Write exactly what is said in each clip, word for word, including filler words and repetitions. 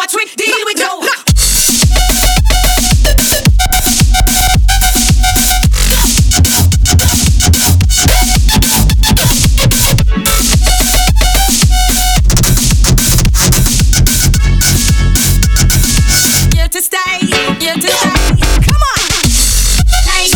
watch we deal with you. Here to stay, here to stay. Come on. Hey.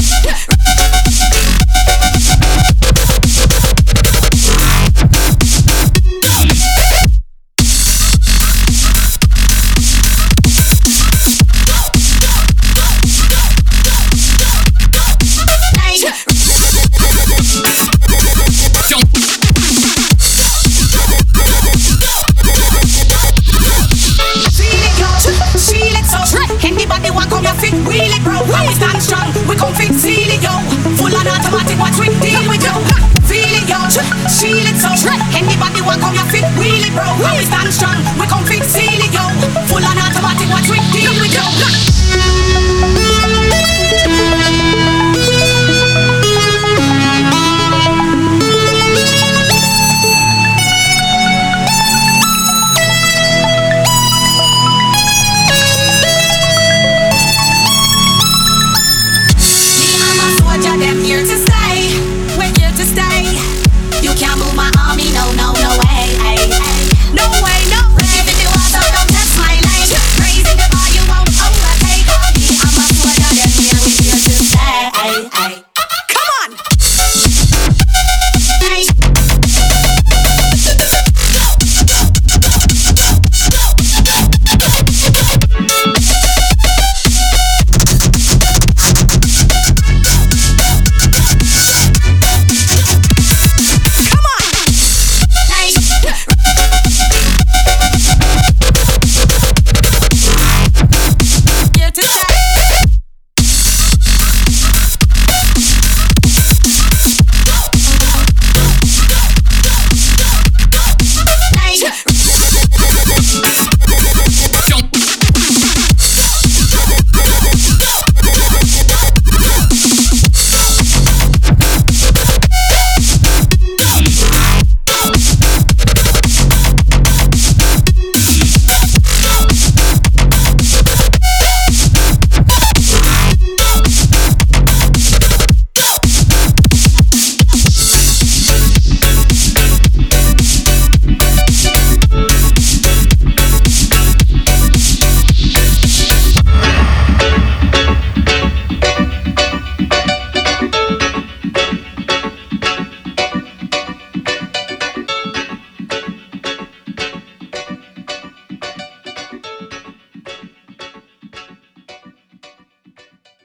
Wheel it, bro. How we stand strong, we come fit, seal it, yo. Full on automatic, watch we deal with you. Feel it, yo. Seal it, so anybody want come your fit, wheel it, bro. How we stand strong, we come